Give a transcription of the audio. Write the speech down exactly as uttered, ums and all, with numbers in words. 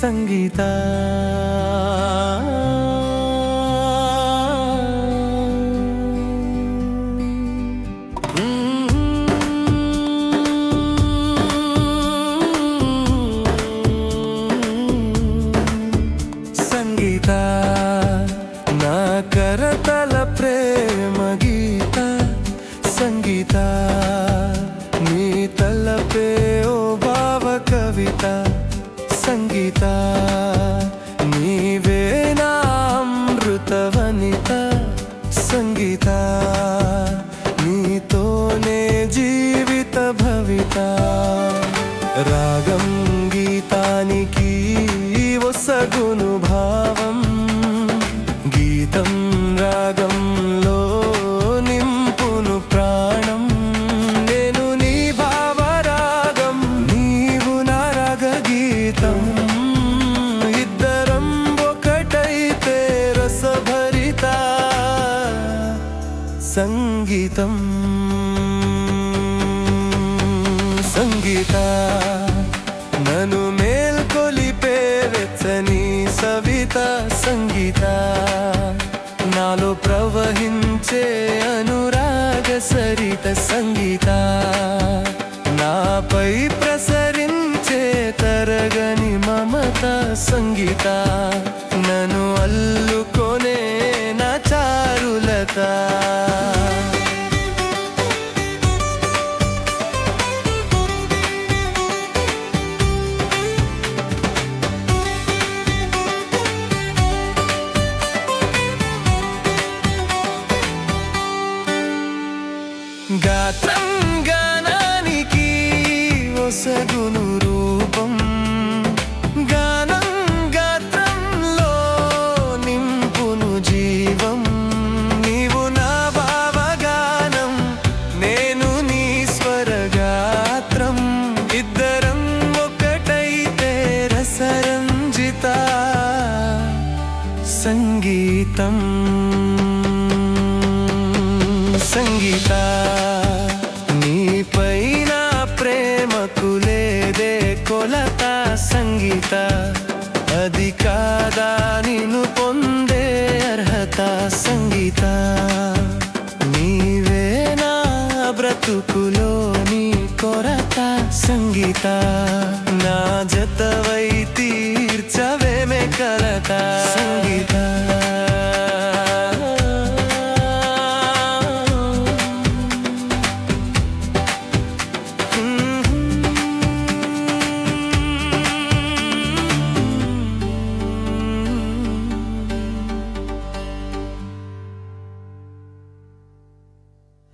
సంగీత సంగీత నా కరతల ప్రేమ గీత సంగీత నీ తలపే ఓ భావ కవిత సంగీత నీవే నా అమృత వనిత సంగీత నీతోనే జీవిత భవిత రాగం గీతానికి ఒసగును భావం గీతం రాగంలో నింపును ప్రాణం నేను నీ భావరాగం నీవు నా రాగ గీతం ఇద్దరం ఒకటైతే రసభరిత సంగీతం సంగీత నన్ను మేల్కొలిపే వెచ్చని సవిత సంగీత నాలో ప్రవహించే అనురాగ సరిత సంగీత నాపై ప్రసరించే తరగని మమత సంగీత నన్ను అల్లుకొనే నా చారులత గాత్రం గానానికి ఒసగును రూపం గానం గాత్రంలో నింపును జీవం నీవు నా భావగానం నేను నీ స్వరగాత్రం ఇద్దరం ఒకటైతే రసరంజిత సంగీతం సంగీత నీపైన ప్రేమకు లేదే కొలత సంగీత అది కాదా నిన్ను పొందే అర్హత సంగీత నీవే నా బ్రతుకులోని కొరత సంగీత నా జతవై తీర్చవేమే కలత సంగీత